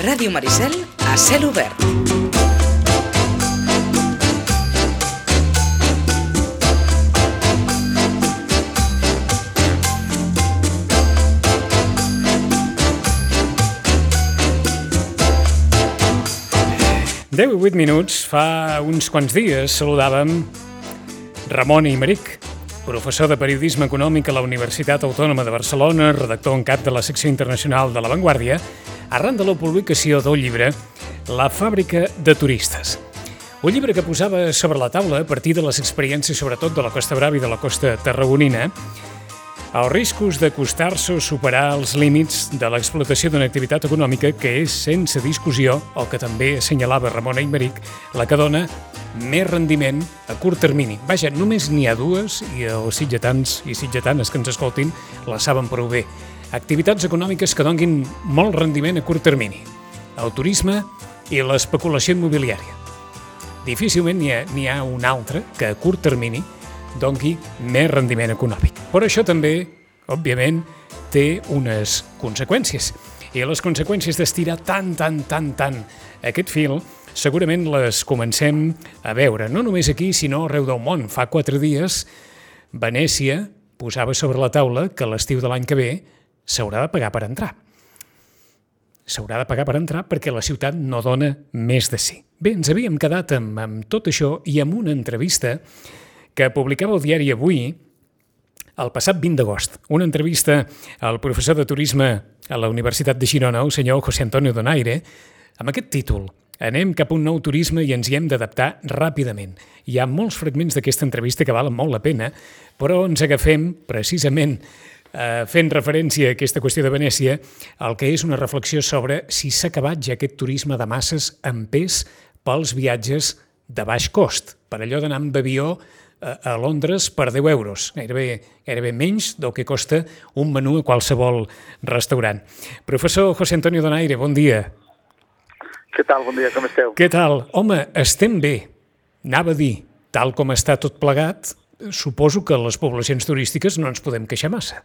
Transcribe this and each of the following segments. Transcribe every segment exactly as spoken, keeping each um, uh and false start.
Ràdio Maricel a cel obert. deu i vuit minuts, fa uns quants dies saludàvem Ramon Aymeric, professor de Periodisme Econòmic a la Universitat Autònoma de Barcelona, redactor en cap de la secció internacional de La Vanguardia, arran de la publicació del llibre La fàbrica de turistes. Un llibre que posava sobre la taula, a partir de les experiències sobretot de la Costa Brava i de la costa tarragonina, els riscos d'acostar-se o superar els límits de l'explotació d'una activitat econòmica que és, sense discussió, el que també assenyalava Ramon Aymeric, la que dona més rendiment a curt termini. Vaja, només n'hi ha dues i els sitgetans i sitgetanes que ens escoltin la saben prou bé. Activitats econòmiques que donin molt rendiment a curt termini. El turisme i l'especulació immobiliària. Difícilment n'hi ha, n'hi ha un altre que a curt termini doni més rendiment econòmic. Però això també, òbviament, té unes conseqüències. I les conseqüències d'estirar tant, tant, tant, tant aquest fil, segurament les comencem a veure, no només aquí, sinó arreu del món. Fa quatre dies, Venècia posava sobre la taula que l'estiu de l'any que ve s'haurà de pagar per entrar. S'haurà de pagar per entrar perquè la ciutat no dona més de si. Bé, ens havíem quedat amb, amb tot això i amb una entrevista que publicava el diari Avui el passat vint d'agost. Una entrevista al professor de turisme a la Universitat de Girona, el senyor José Antonio Donaire, amb aquest títol: Anem cap a un nou turisme i ens hi hem d'adaptar ràpidament. Hi ha molts fragments d'aquesta entrevista que valen molt la pena, però ens agafem precisament eh, fent referència a aquesta qüestió de Venècia, el que és una reflexió sobre si s'ha acabat ja aquest turisme de masses amb pes pels viatges de baix cost, per allò d'anar amb avió a Londres per deu euros, gairebé, gairebé menys del que costa un menú a qualsevol restaurant. Professor José Antonio Donaire, bon dia. Què tal? Bon dia, com esteu? Què tal? Home, estem bé. Anava a dir, tal com està tot plegat, suposo que les poblacions turístiques no ens podem queixar massa.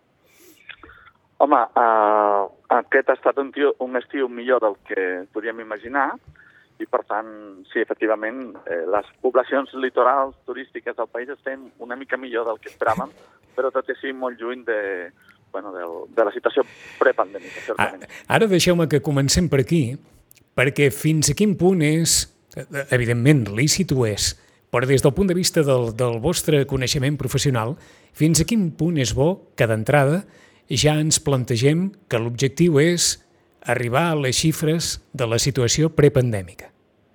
Home, uh, aquest ha estat un, tio, un estiu millor del que podíem imaginar, i, per tant, sí, efectivament, eh, les poblacions litorals turístiques del país estan una mica millor del que esperàvem, però tot i així molt lluny de, bueno, de, de la situació prepandèmica, certament. Ara deixeu-me que comencem per aquí, perquè fins a quin punt és, evidentment, lícit ho és, però des del punt de vista del, del vostre coneixement professional, fins a quin punt és bo que d'entrada ja ens plantegem que l'objectiu és arribar a les xifres de la situació prepandèmica?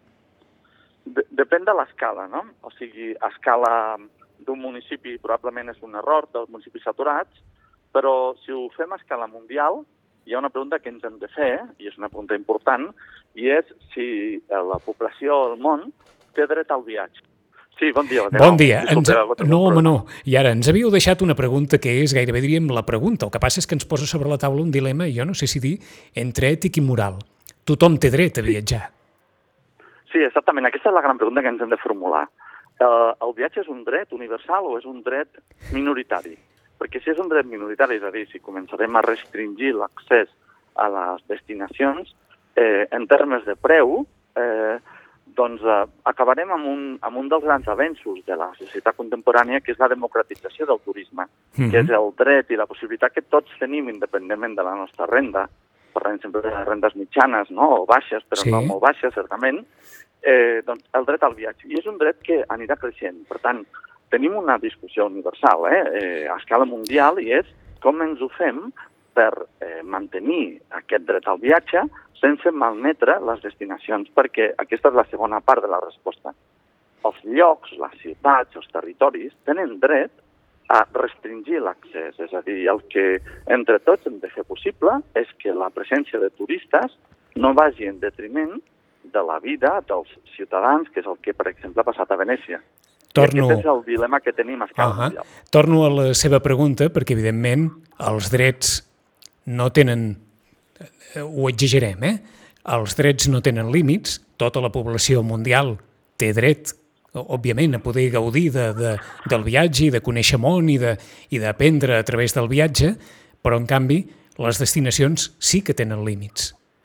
De, depèn de l'escala, no? O sigui, a escala d'un municipi probablement és un error dels municipis saturats, però si ho fem a escala mundial, hi ha una pregunta que ens hem de fer, i és una pregunta important, i és si la població del món té dret al viatge. Sí, bon dia. Bon dia. Ens... No, home, no. I ara, ens havíeu deixat una pregunta que és gairebé, diríem, la pregunta. El que passa és que ens posa sobre la taula un dilema, i jo no sé si dir, entre ètic i moral. Tothom té dret a viatjar. Sí, exactament. Aquesta és la gran pregunta que ens hem de formular. Uh, el viatge és un dret universal o és un dret minoritari? Perquè si és un dret minoritari, és a dir, si començarem a restringir l'accés a les destinacions, eh, en termes de preu, eh, doncs eh, acabarem amb un, amb un dels grans avenços de la societat contemporània, que és la democratització del turisme, mm-hmm. que és el dret i la possibilitat que tots tenim, independentment de la nostra renda, parlem sempre de rendes mitjanes, no? O baixes, però sí. No molt baixes, certament, eh, doncs el dret al viatge. I és un dret que anirà creixent. Per tant, tenim una discussió universal eh, eh, a escala mundial, i és com ens ho fem per eh, mantenir aquest dret al viatge sense malmetre les destinacions, perquè aquesta és la segona part de la resposta. Els llocs, les ciutats, els territoris tenen dret a restringir l'accés, és a dir, el que entre tots hem de fer possible és que la presència de turistes no vagi en detriment de la vida dels ciutadans, que és el que, per exemple, ha passat a Venècia. Torno... I aquest és el dilema que tenim a escala uh-huh. mundial. Torno a la seva pregunta, perquè, evidentment, els drets no tenen... Ho exagerem, eh? Els drets no tenen límits, tota la població mundial té dret, òbviament, a poder gaudir de, de, del viatge i de conèixer món i d'aprendre a través del viatge, però, en canvi, les destinacions sí que tenen límits.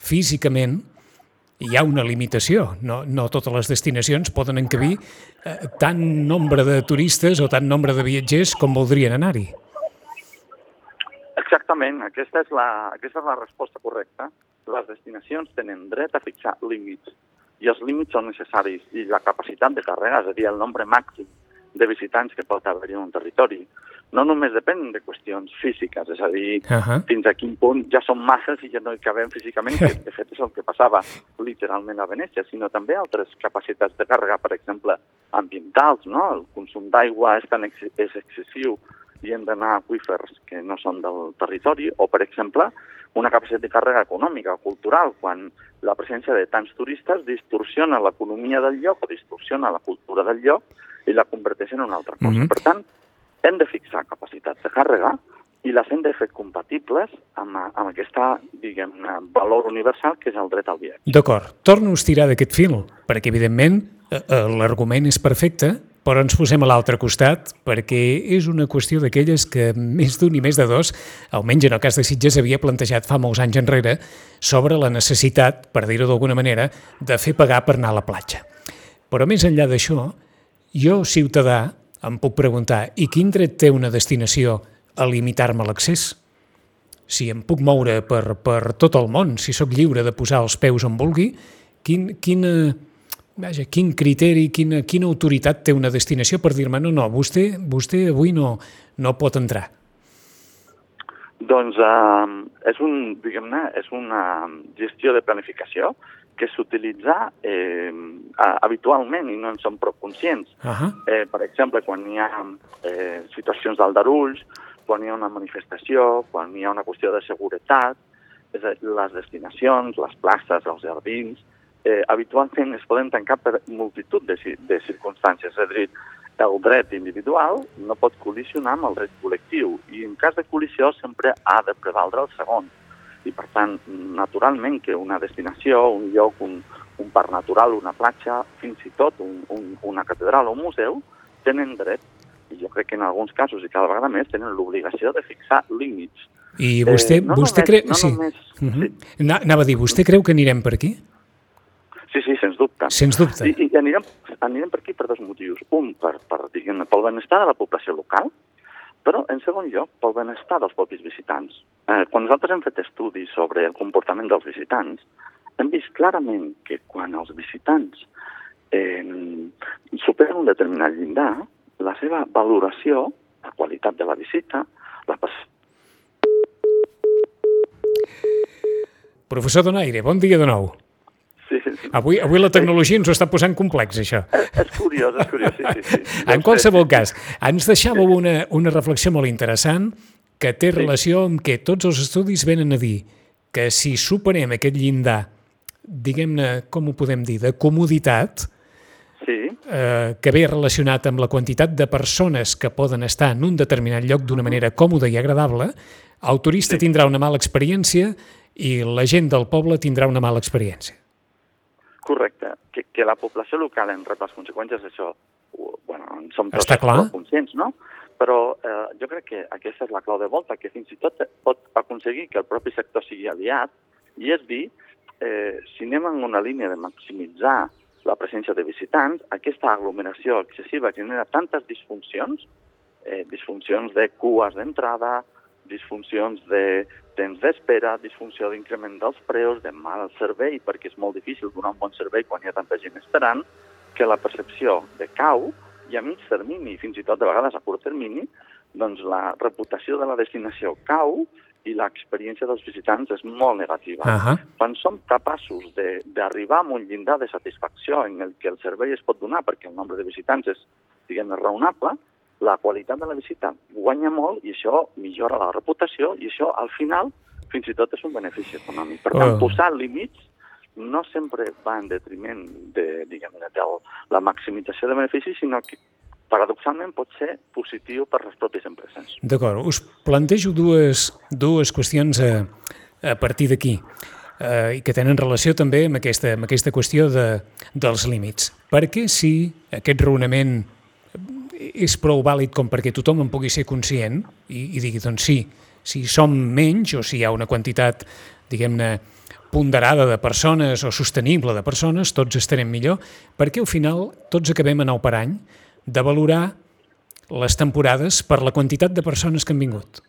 físicament hi ha una limitació. No, no totes les destinacions poden encabir eh, tant nombre de turistes o tant nombre de viatgers com voldrien anar-hi. Exactament, aquesta és, la, aquesta és la resposta correcta. Les destinacions tenen dret a fixar límits i els límits són necessaris i la capacitat de càrrega, és a dir, el nombre màxim de visitants que pot haver-hi en un territori, no només depèn de qüestions físiques, és a dir, uh-huh. fins a quin punt ja són masses i ja no hi cabem físicament, que de fet és el que passava literalment a Venècia, sinó també altres capacitats de càrrega, per exemple, ambientals, no? El consum d'aigua és tan ex és excessiu i hem d'anar a aqüífers que no són del territori, o, per exemple, una capacitat de càrrega econòmica o cultural, quan la presència de tants turistes distorsiona l'economia del lloc o distorsiona la cultura del lloc i la converteix en una altra cosa. Mm-hmm. Per tant, hem de fixar capacitats de càrrega i les hem de fer compatibles amb, amb aquesta, diguem, valor universal que és el dret al viatge. D'acord. Torno a estirar d'aquest fil, perquè, evidentment, eh, l'argument és perfecte, però ens posem a l'altre costat, perquè és una qüestió d'aquelles que més d'un i més de dos, almenys en el cas de Sitges, havia plantejat fa molts anys enrere sobre la necessitat, per dir-ho d'alguna manera, de fer pagar per anar a la platja. Però més enllà d'això, jo, ciutadà, em puc preguntar, i quin dret té una destinació a limitar-me l'accés? Si em puc moure per, per tot el món, si sóc lliure de posar els peus on vulgui, quin, quina, vaja, quin criteri, quina, quina autoritat té una destinació per dir-me no, no, vostè, vostè avui no, no pot entrar? Doncs eh, és, un, diguem-ne, és una gestió de planificació que s'utilitza eh, habitualment i no en som prou conscients. Uh-huh. eh, per exemple, quan hi ha eh, situacions d'aldarulls, quan hi ha una manifestació, quan hi ha una qüestió de seguretat, és a dir, les destinacions, les places, els jardins, eh, habitualment es poden tancar per multitud de, de circumstàncies. És a dir, el dret individual no pot col·lisionar amb el dret col·lectiu i en cas de col·lisió sempre ha de prevaldre el segon. I, per tant, naturalment que una destinació, un lloc, un, un parc natural, una platja, fins i tot un, un, una catedral o un museu, tenen dret, i jo crec que en alguns casos i cada vegada més, tenen l'obligació de fixar límits. I vostè, eh, no vostè creu... No sí. Només... Uh-huh. sí. Anava a dir, vostè creu que anirem per aquí? Sí, sí, sens dubte. Sens dubte. I, i anirem, anirem per aquí per dos motius. Un, per, per, diguem, pel benestar de la població local, però, en segon lloc, pel benestar dels propis visitants. Eh, quan nosaltres hem fet estudis sobre el comportament dels visitants, hem vist clarament que quan els visitants eh, superen un determinat llindar, la seva valoració, la qualitat de la visita, la pas... Professor Donaire, bon dia de nou. Sí, sí, sí. Avui, avui la tecnologia ens ho està posant complex, això. És, és curiós, és curiós, sí, sí. sí. En qualsevol cas, ens deixàveu una, una reflexió molt interessant que té relació amb que tots els estudis venen a dir que si superem aquest llindar, diguem-ne, com ho podem dir, de comoditat, sí. eh, que ve relacionat amb la quantitat de persones que poden estar en un determinat lloc d'una manera còmoda i agradable, el turista sí. tindrà una mala experiència i la gent del poble tindrà una mala experiència. Correcte. Que, que la població local en rep les conseqüències d'això, bueno, en som tots conscients, no? Però eh, jo crec que aquesta és la clau de volta, que fins i tot pot aconseguir que el propi sector sigui aliat, i és dir, eh, si anem en una línia de maximitzar la presència de visitants, aquesta aglomeració excessiva genera tantes disfuncions, eh, disfuncions de cues d'entrada, disfuncions de temps d'espera, disfunció d'increment dels preus, de mal servei, perquè és molt difícil donar un bon servei quan hi ha tanta gent esperant, que la percepció de cau, i a mig termini, fins i tot de vegades a curt termini, doncs la reputació de la destinació cau i l'experiència dels visitants és molt negativa. Uh-huh. Quan som capaços d'arribar a un llindar de satisfacció en el que el servei es pot donar perquè el nombre de visitants és, diguem, raonable, la qualitat de la visita guanya molt i això millora la reputació i això, al final, fins i tot és un benefici econòmic. Per tant, oh. posar límits no sempre va en detriment de, diguem-ne, de la maximització de beneficis, sinó que paradoxalment pot ser positiu per les pròpies empreses. D'acord. Us plantejo dues, dues qüestions a, a partir d'aquí eh, i que tenen relació també amb aquesta, amb aquesta qüestió de, dels límits. Per què si aquest raonament és prou vàlid com perquè tothom en pugui ser conscient i, i digui, doncs sí, si som menys o si hi ha una quantitat, diguem-ne, ponderada de persones o sostenible de persones, tots estarem millor, perquè al final tots acabem a nou per any de valorar les temporades per la quantitat de persones que han vingut.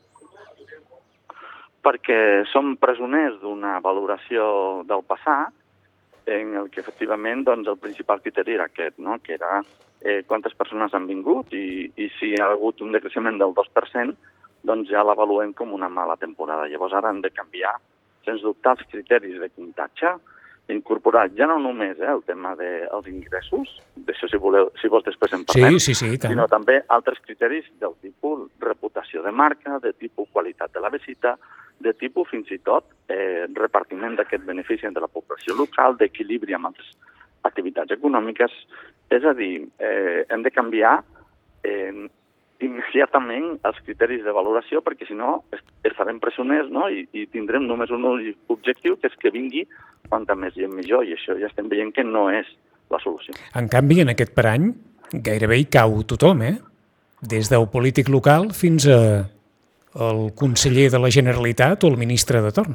Perquè som presoners d'una valoració del passat en el que efectivament doncs, el principal criteri era aquest, no? Que era eh, quantes persones han vingut i, i si hi ha hagut un decreixement del dos per cent, doncs ja l'avaluem com una mala temporada. Llavors ara hem de canviar, sens dubte, els criteris de comptatge, incorporar ja no només eh, el tema dels ingressos, d'això si voleu, si vols després en parlem, sí, sí, sí, tant. Sinó també altres criteris del tipus reputació de marca, de tipus qualitat de la visita, de tipus fins i tot eh, repartiment d'aquest benefici entre la població local, d'equilibri amb altres activitats econòmiques. És a dir, eh, hem de canviar eh, immediatament els criteris de valoració perquè si no estarem presoners, no? I, i tindrem només un objectiu que és que vingui quanta més gent millor i això ja estem veient que no és la solució. En canvi, en aquest parany gairebé hi cau tothom, eh? Des del polític local fins a el conseller de la Generalitat o el ministre de torn.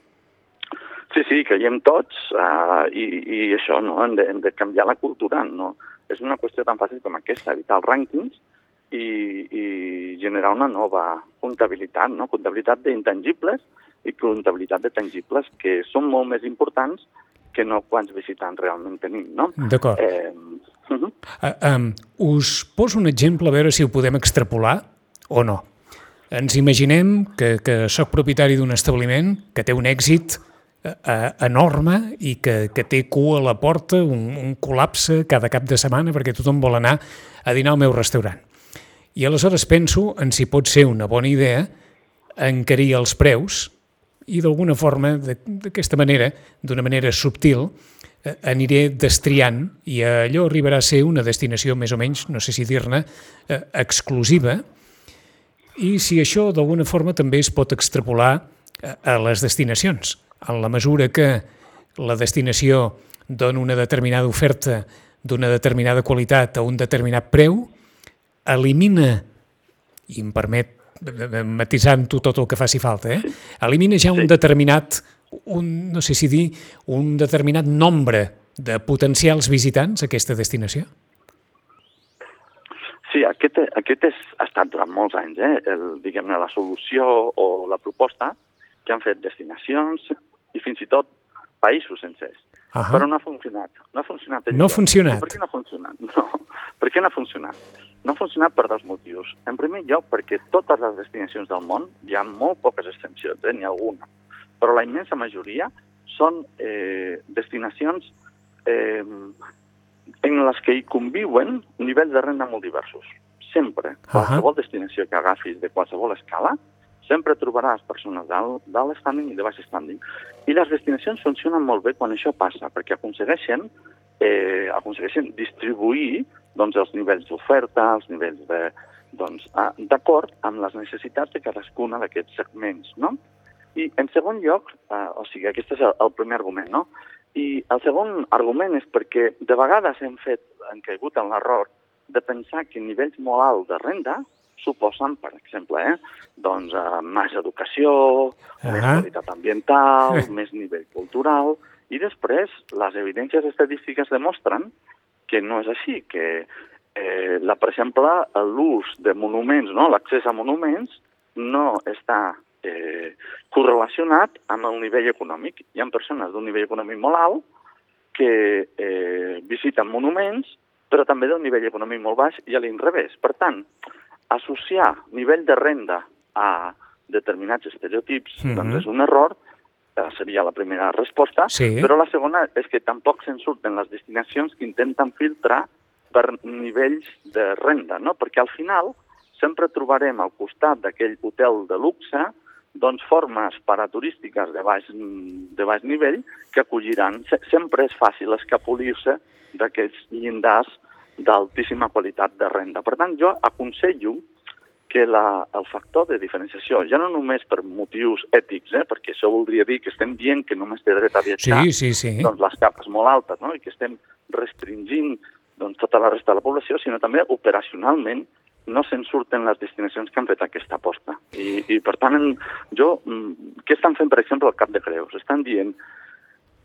Sí, sí, caiem tots uh, i, i això, no? Hem de, hem de canviar la cultura, no? És una qüestió tan fàcil com aquesta, evitar els rànquings i, i generar una nova comptabilitat, no? Comptabilitat d'intangibles i comptabilitat de tangibles que són molt més importants que no quants visitants realment tenim, no? D'acord. Eh, uh-huh. uh, um, us poso un exemple a veure si ho podem extrapolar o no. Ens imaginem que, que soc propietari d'un establiment que té un èxit eh, enorme i que, que té cua a la porta, un, un col·lapse cada cap de setmana perquè tothom vol anar a dinar al meu restaurant. I aleshores penso en si pot ser una bona idea encarir els preus i d'alguna forma, d'aquesta manera, d'una manera subtil, eh, aniré destriant i allò arribarà a ser una destinació més o menys, no sé si dir-ne, eh, exclusiva. I si això d'alguna forma també es pot extrapolar a les destinacions. En la mesura que la destinació dona una determinada oferta d'una determinada qualitat a un determinat preu, elimina, i em permet matisant-ho tot el que faci falta, eh? elimina ja un determinat, un, no sé si dir, un determinat nombre de potencials visitants a aquesta destinació? Sí, aquest, aquest és, ha estat durant molts anys, eh, el, diguem-ne, la solució o la proposta que han fet destinacions i fins i tot països sencers. Uh-huh. Però no ha funcionat. No ha funcionat. No ha funcionat? Per què no ha funcionat? No. Per què no ha funcionat? No ha funcionat per dos motius. En primer lloc, perquè totes les destinacions del món, hi ha molt poques excepcions, eh, n'hi ha alguna, però la immensa majoria són eh, destinacions eh, en les que hi conviuen nivells de renda molt diversos. Sempre, qualsevol uh-huh. destinació que agafis de qualsevol escala, sempre trobaràs persones d'alt standing i de baix standing. I les destinacions funcionen molt bé quan això passa, perquè aconsegueixen, eh, aconsegueixen distribuir doncs, els nivells d'oferta, els nivells de, doncs, d'acord amb les necessitats de cadascuna d'aquests segments. No? I en segon lloc, eh, o sigui, aquest és el, el primer argument, no? I el segon argument és perquè de vegades hem fet, hem caigut en l'error de pensar que nivells molt alts de renda suposen, per exemple, eh, doncs, eh, més educació, uh-huh. més qualitat ambiental, uh-huh. més nivell cultural, i després les evidències estadístiques demostren que no és així, que, eh, la, per exemple, l'ús de monuments, no? L'accés a monuments no està eh, correlacionat amb el nivell econòmic. Hi ha persones d'un nivell econòmic molt alt que eh, visiten monuments, però també d'un nivell econòmic molt baix i a l'inrevés. Per tant, associar nivell de renda a determinats estereotips mm-hmm. doncs és un error, eh, seria la primera resposta, sí. Però la segona és que tampoc se'n surten les destinacions que intenten filtrar per nivells de renda, no? Perquè al final sempre trobarem al costat d'aquell hotel de luxe doncs formes paraturístiques de baix, de baix nivell que acolliran. Sempre és fàcil escapolir-se d'aquests llindars d'altíssima qualitat de renda. Per tant, jo aconsello que la, el factor de diferenciació, ja no només per motius ètics, eh, perquè això voldria dir que estem dient que només té dret a viatjar sí, sí, sí. doncs, les capes molt altes, no? I que estem restringint doncs, tota la resta de la població, sinó també operacionalment no se'n surten les destinacions que han fet aquesta aposta. I, i per tant, jo, què estan fent, per exemple, al Cap de Creus? Estan dient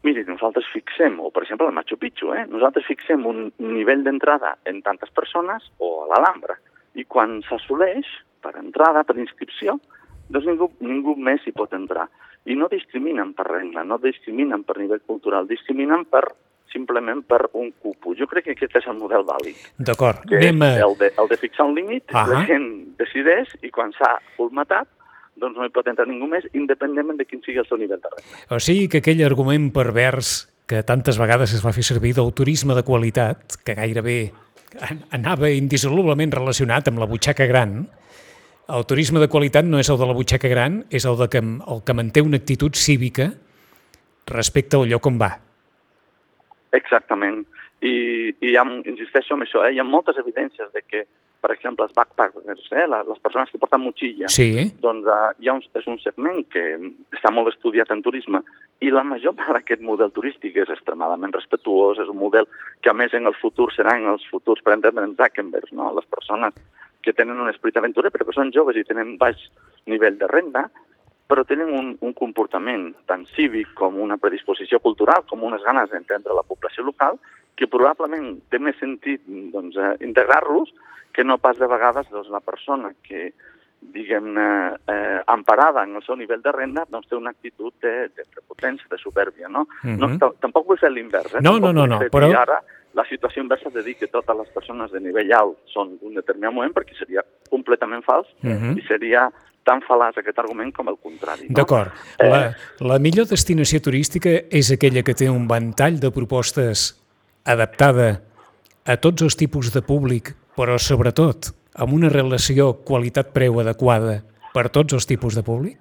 Miri, nosaltres fixem, o per exemple el Machu Picchu, eh? nosaltres fixem un nivell d'entrada en tantes persones o a l'Alhambra, i quan s'assoleix per entrada, per inscripció, doncs ningú, ningú més hi pot entrar. I no discriminen per renda, no discriminen per nivell cultural, discriminen per simplement per un cupo. Jo crec que aquest és el model vàlid. D'acord. Que Anem a... el, de, el de fixar un límit, ah la gent decideix i quan s'ha colmatat, doncs no hi pot entrar ningú més, independentment de quin sigui el seu nivell de renda. O sigui que aquell argument pervers que tantes vegades es va fer servir del turisme de qualitat, que gairebé anava indissolublement relacionat amb la butxaca gran, el turisme de qualitat no és el de la butxaca gran, és el, de que, el que manté una actitud cívica respecte al lloc on va. Exactament. I, i hi ha, insisteixo en això, eh? Hi ha moltes evidències de que, per exemple, els backpackers, eh? les persones que porten motxilla, sí. doncs uh, hi ha un, és un segment que està molt estudiat en turisme i la major part d'aquest model turístic és extremadament respetuós, és un model que a més en el futur seran els futurs, per entendre, Zuckerberg, no? Les persones que tenen un esperit aventurer però que són joves i tenen baix nivell de renda, però tenen un, un comportament tant cívic com una predisposició cultural, com unes ganes d'entendre la població local, que probablement té més sentit doncs, eh, integrar-los que no pas de vegades doncs, la persona que, diguem-ne, eh, emparada en el seu nivell de renda, doncs té una actitud de, de prepotència, de supèrbia, no? Uh-huh. no tampoc vull fer l'invers, eh? No, tampoc no, no, no, però... Ara la situació inversa de dir que totes les persones de nivell alt són d'un determinat moment, perquè seria completament fals uh-huh. i seria tan fal·laç aquest argument com el contrari. No? D'acord. Eh... La, la millor destinació turística és aquella que té un ventall de propostes adaptada a tots els tipus de públic, però sobretot amb una relació qualitat-preu adequada per tots els tipus de públic?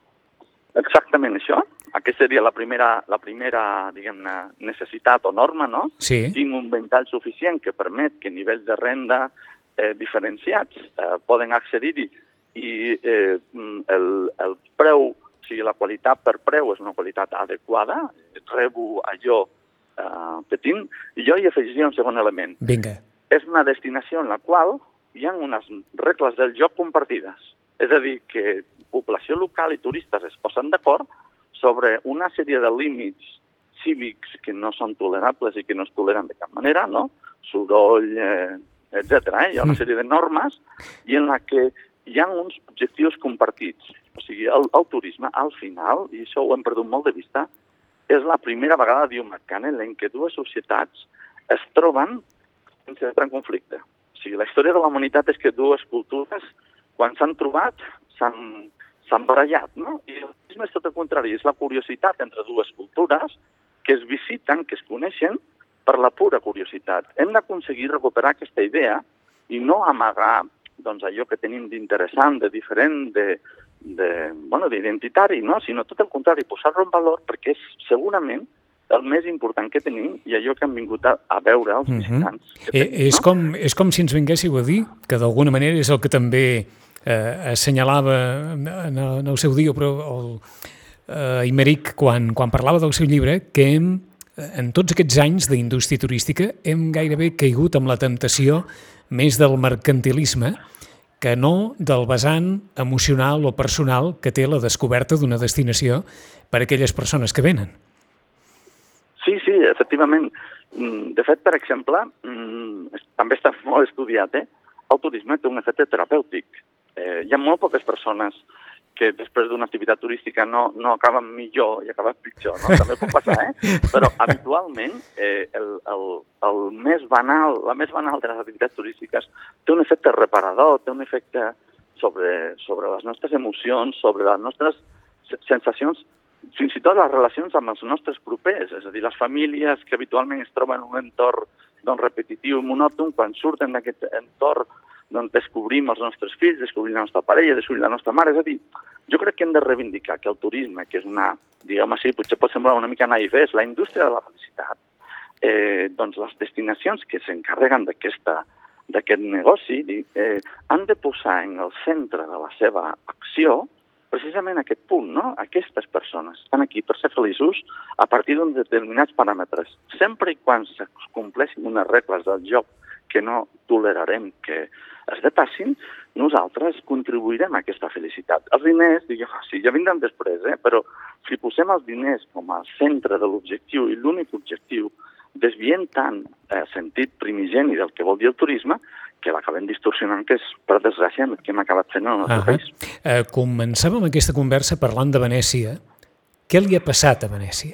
Exactament això. Aquesta seria la primera, la primera diguem-ne, necessitat o norma, no? Sí. Tinc un ventall suficient que permet que nivells de renda eh, diferenciats eh, poden accedir-hi i eh, el, el preu, o sigui, la qualitat per preu és una qualitat adequada, rebo allò eh, que tinc, i jo hi afegiria un segon element. Vinga. És una destinació en la qual hi ha unes regles del joc compartides. És a dir, que població local i turistes es posen d'acord sobre una sèrie de límits cívics que no són tolerables i que no es toleren de cap manera, no? Soroll, eh, etcètera. Eh? Hi ha una sèrie de normes i en la que hi ha uns objectius compartits. O sigui, el, el turisme, al final, i això ho hem perdut molt de vista, és la primera vegada, diu McCannell, en què dues societats es troben sense entrar en conflicte. O sigui, la història de la humanitat és que dues cultures, quan s'han trobat, s'han s'han barallat, no? I el turisme és tot el contrari, és la curiositat entre dues cultures que es visiten, que es coneixen per la pura curiositat. Hem d'aconseguir recuperar aquesta idea i no amagar doncs, allò que tenim d'interessant, de diferent, de, de, bueno, d'identitari, no? Sinó tot el contrari, posar-lo en valor perquè és segurament el més important que tenim i allò que han vingut a, a veure els visitants. Uh-huh. eh, tenim, és, no? com, és com si ens vinguéssiu a dir que d'alguna manera és el que també eh, assenyalava en, en el seu dia, però el, eh, Imeric, quan, quan parlava del seu llibre, que hem, en tots aquests anys d'indústria turística hem gairebé caigut amb la temptació més del mercantilisme que no del vessant emocional o personal que té la descoberta d'una destinació per a aquelles persones que venen. Sí, sí, efectivament. De fet, per exemple, també està molt estudiat, eh? El turisme té un efecte terapèutic. Eh, hi ha molt poques persones que després d'una activitat turística no, no acaben millor i acaben pitjor, no? També pot passar, eh? Però habitualment eh, el, el, el més banal, la més banal de les activitats turístiques té un efecte reparador, té un efecte sobre, sobre les nostres emocions, sobre les nostres sensacions, fins i tot les relacions amb els nostres propers, és a dir, les famílies que habitualment es troben en un entorn doncs, repetitiu i monòton, quan surten d'aquest entorn doncs, descobrim els nostres fills, descobrim la nostra parella, descobrim la nostra mare. És a dir, jo crec que hem de reivindicar que el turisme, que és una, diguem així, potser pot semblar una mica naïf, és la indústria de la felicitat, eh, doncs les destinacions que s'encarreguen d'aquesta d'aquest negoci eh, han de posar en el centre de la seva acció precisament aquest punt, no? Aquestes persones estan aquí per ser feliços a partir d'uns determinats paràmetres. Sempre i quan es compleixin unes regles del joc que no tolerarem que es depassin, nosaltres contribuirem a aquesta felicitat. Els diners, diguem, sí, ja vindran després, eh? Però si posem els diners com a centre de l'objectiu i l'únic objectiu, desviem tant el sentit primigeni del que vol dir el turisme que l'acabem distorsionant, que és, per desgràcia, el que hem acabat fent en el nostre uh-huh. país. Uh, començàvem aquesta conversa parlant de Venècia. Què li ha passat a Venècia?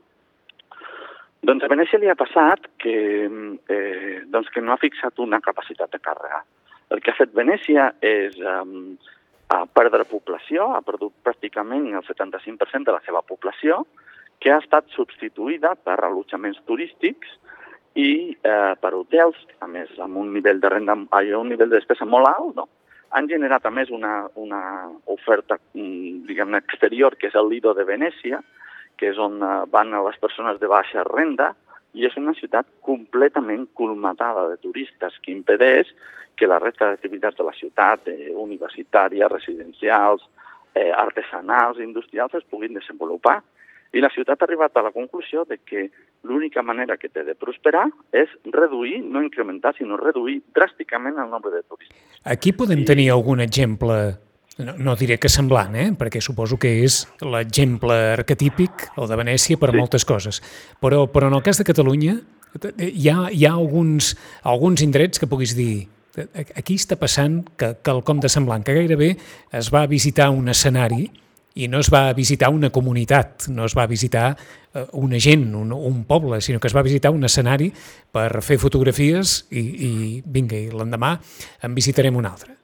Doncs a Venècia li ha passat que, eh, doncs que no ha fixat una capacitat de càrrega. El que ha fet Venècia és um, a perdre població, ha perdut pràcticament el setanta-cinc per cent de la seva població, que ha estat substituïda per allotjaments turístics i eh, per hotels, a més amb un nivell de renda, un nivell de despesa molt alt, no? Han generat a més una, una oferta, diguem-ne, exterior, que és el Lido de Venècia, que és on van les persones de baixa renda, i és una ciutat completament colmatada de turistes, que impedeix que la resta d'activitats de la ciutat, eh, universitàries, residencials, eh, artesanals, industrials, es puguin desenvolupar. I la ciutat ha arribat a la conclusió de que l'única manera que té de prosperar és reduir, no incrementar, sinó reduir dràsticament el nombre de turistes. Aquí podem I... tenir algun exemple, no, no diré que semblant, eh? perquè suposo que és l'exemple arquetípic, el de Venècia, per sí. moltes coses. Però, però en el cas de Catalunya hi ha, hi ha alguns, alguns indrets que puguis dir aquí està passant que, quelcom de semblant, que gairebé es va visitar un escenari i no es va visitar una comunitat, no es va visitar una gent, un, un poble, sinó que es va visitar un escenari per fer fotografies i, i vinga, i l'endemà en visitarem un altre.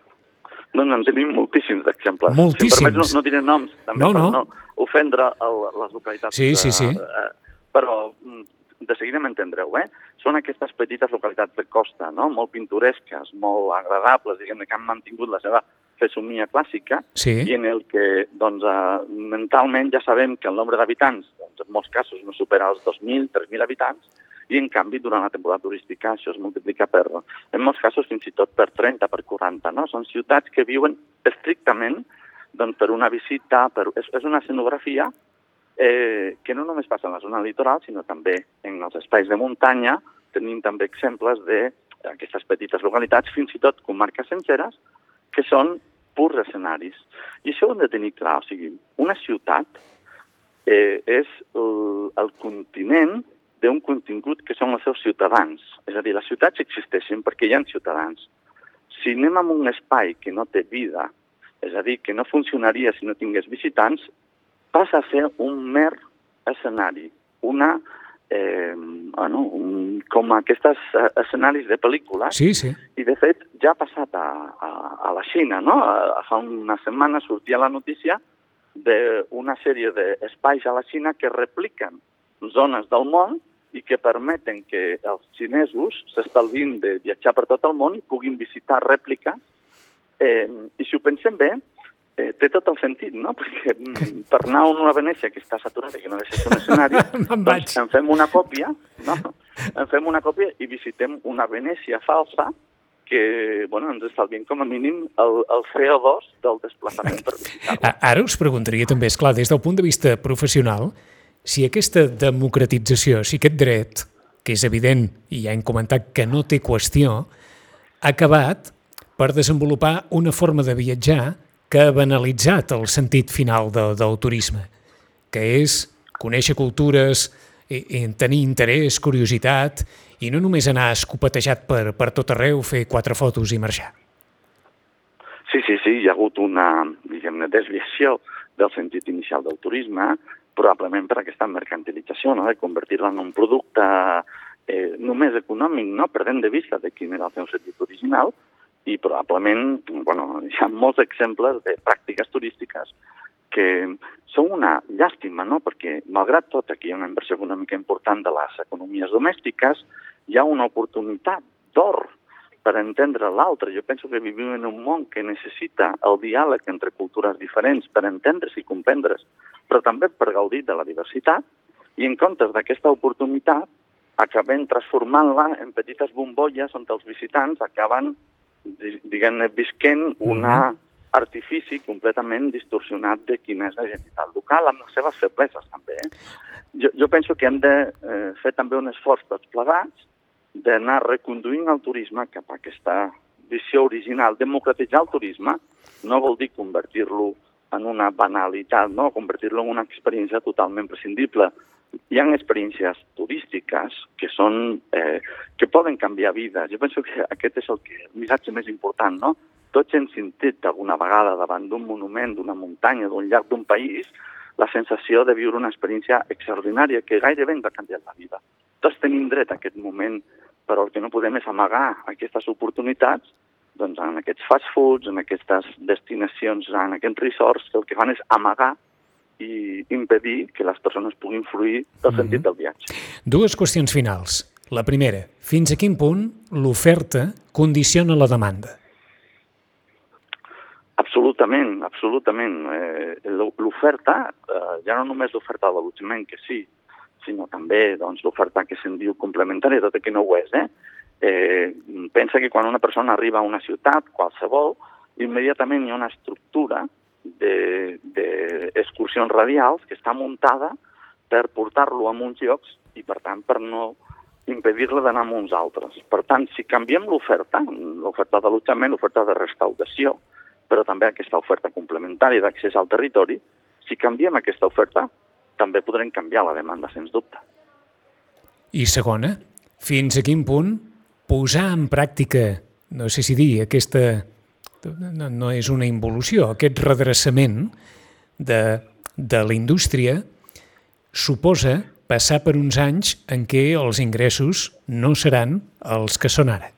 No, no, en tenim moltíssims exemples. Moltíssims. Si em permets, no, no diré noms, també no, per no. no ofendre el, les localitats. Sí, sí, sí. Eh, però de seguida m'entendreu, eh? Són aquestes petites localitats de costa, no? Molt pintoresques, molt agradables, diguem-ne, que han mantingut la seva fesomia clàssica, sí. i en el que doncs, eh, mentalment ja sabem que el nombre d'habitants, doncs, en molts casos no supera els dos mil, tres mil habitants, i en canvi durant la temporada turística això es multiplica per, en molts casos fins i tot per trenta, per quaranta, no? Són ciutats que viuen estrictament doncs, per una visita, per... és, és una escenografia eh, que no només passa en la zona litoral, sinó també en els espais de muntanya. Tenim també exemples d'aquestes petites localitats, fins i tot comarques senceres, que són purs escenaris. I això ho hem de tenir clar, o sigui, una ciutat eh, és el, el continent d'un contingut que són els seus ciutadans. És a dir, les ciutats existeixen perquè hi ha ciutadans. Si anem a un espai que no té vida, és a dir, que no funcionaria si no tingués visitants, passa a ser un mer escenari, una, eh, bueno, un, com aquests escenaris de pel·lícules. Sí, sí. I, de fet, ja ha passat a, a, a la Xina, no? A, fa una setmana sortia la notícia d'una sèrie d'espais a la Xina que repliquen zones del món i que permeten que els xinesos s'estalvin de viatjar per tot el món i puguin visitar rèpliques. Eh, I si ho pensem bé, eh, té tot el sentit, no? Perquè per anar a una Venècia que està saturada i que no deixa ser un escenari, doncs en fem una còpia, no? En fem una còpia i visitem una Venècia falsa que, bueno, ens estalviem com a mínim el, el C O dos del desplaçament per visitar-la. Ara us preguntaria també, esclar, des del punt de vista professional, si aquesta democratització, si aquest dret, que és evident, i ja hem comentat que no té qüestió, ha acabat per desenvolupar una forma de viatjar que ha banalitzat el sentit final de, del turisme, que és conèixer cultures, i, i tenir interès, curiositat, i no només anar escopetejat per, per tot arreu, fer quatre fotos i marxar. Sí, sí, sí, hi ha hagut una, diguem-ne, desviació del sentit inicial del turisme, probablement per aquesta mercantilització, no? De convertir-la en un producte eh, només econòmic, no? Perdent de vista de quin era el seu sentit original, i probablement, bueno, hi ha molts exemples de pràctiques turístiques que són una llàstima, no? Perquè, malgrat tot, aquí hi ha una inversió econòmica important de les economies domèstiques, hi ha una oportunitat d'or per entendre l'altre. Jo penso que vivim en un món que necessita el diàleg entre cultures diferents per entendre's i comprendre's, però també per gaudir de la diversitat, i en comptes d'aquesta oportunitat acabem transformant-la en petites bombolles on els visitants acaben, diguem-ne, visquent una artifici completament distorsionat de quina és la identitat local, amb les seves febleses també. Eh? Jo, jo penso que hem de eh, fer també un esforç tots plegats d'anar reconduint el turisme cap a aquesta visió original. Democratitzar el turisme no vol dir convertir-lo en una banalitat, no? Convertir-lo en una experiència totalment prescindible. Hi ha experiències turístiques que són eh, que poden canviar vides. Jo penso que aquest és el, que, el missatge més important, no? Tots hem sentit alguna vegada davant d'un monument, d'una muntanya, d'un llac d'un país, la sensació de viure una experiència extraordinària que gairebé ens ha canviat la vida. Tots tenim dret a aquest moment, però el que no podem és amagar aquestes oportunitats doncs, en aquests fast foods, en aquestes destinacions, en aquests resorts, que el que fan és amagar i impedir que les persones puguin fruir del sentit del viatge. Dues qüestions finals. La primera, fins a quin punt l'oferta condiciona la demanda? Absolutament, absolutament. Eh, l'oferta, eh, ja no només l'oferta de l'allotjament, que sí, sinó també doncs, l'oferta que se'n diu complementària, tot i que no ho és, eh? Eh, pensa que quan una persona arriba a una ciutat, qualsevol, immediatament hi ha una estructura d'excursions de, radials que està muntada per portar-lo a uns llocs i, per tant, per no impedir-la d'anar a uns altres. Per tant, si canviem l'oferta, l'oferta d'allotjament, l'oferta de restauració, però també aquesta oferta complementària d'accés al territori, si canviem aquesta oferta, també podrem canviar la demanda, sens dubte. I segona, fins a quin punt posar en pràctica, no sé si dir, aquesta, no, no és una involució, aquest redreçament de, de la indústria suposa passar per uns anys en què els ingressos no seran els que són ara.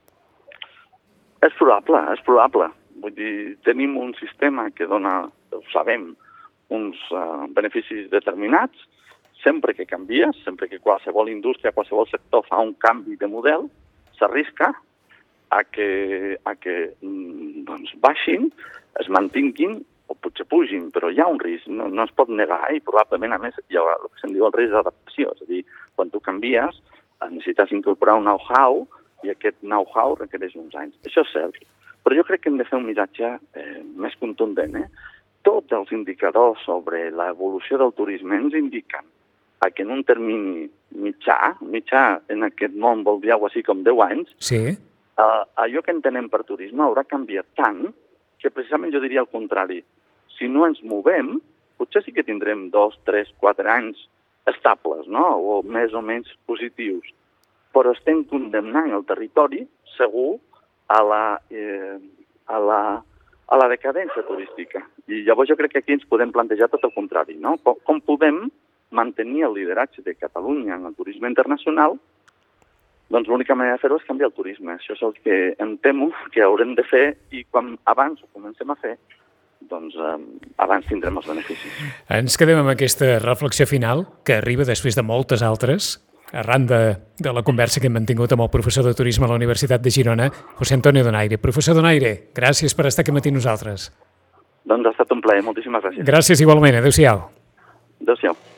És probable, és probable. Vull dir, tenim un sistema que dona, ho sabem, uns uh, beneficis determinats. Sempre que canvies, sempre que qualsevol indústria, qualsevol sector fa un canvi de model, s'arrisca a que, a que doncs, baixin, es mantinguin o potser pugin, però hi ha un risc, no, no es pot negar, i probablement, a més, hi ha el que se'n diu el risc d'adaptació, és a dir, quan tu canvies, necessites incorporar un know-how i aquest know-how requereix uns anys. Això és cert, però jo crec que hem de fer un missatge eh, més contundent. Eh? Tots els indicadors sobre l'evolució del turisme ens indiquen que en un termini mitjà, mitjà en aquest món vol dir alguna cosa així com deu anys, sí. eh, allò que entenem per turisme haurà canviat tant que precisament jo diria el contrari. Si no ens movem, potser sí que tindrem dos, tres, quatre anys estables, no? O més o menys positius, però estem condemnant el territori segur a la, eh, a la, a la decadència turística. I llavors jo crec que aquí ens podem plantejar tot el contrari, no? Com, com podem mantenir el lideratge de Catalunya en el turisme internacional? Doncs l'única manera de fer-ho és canviar el turisme. Això és el que em temo que haurem de fer i quan abans ho comencem a fer, doncs eh, abans tindrem els beneficis. Ens quedem amb aquesta reflexió final que arriba després de moltes altres, arran de, de la conversa que hem mantingut amb el professor de turisme a la Universitat de Girona, José Antonio Donaire. Professor Donaire, gràcies per estar aquí matí nosaltres. Doncs ha estat un plaer, moltíssimes gràcies. Gràcies igualment, adéu-siau. Adéu-siau.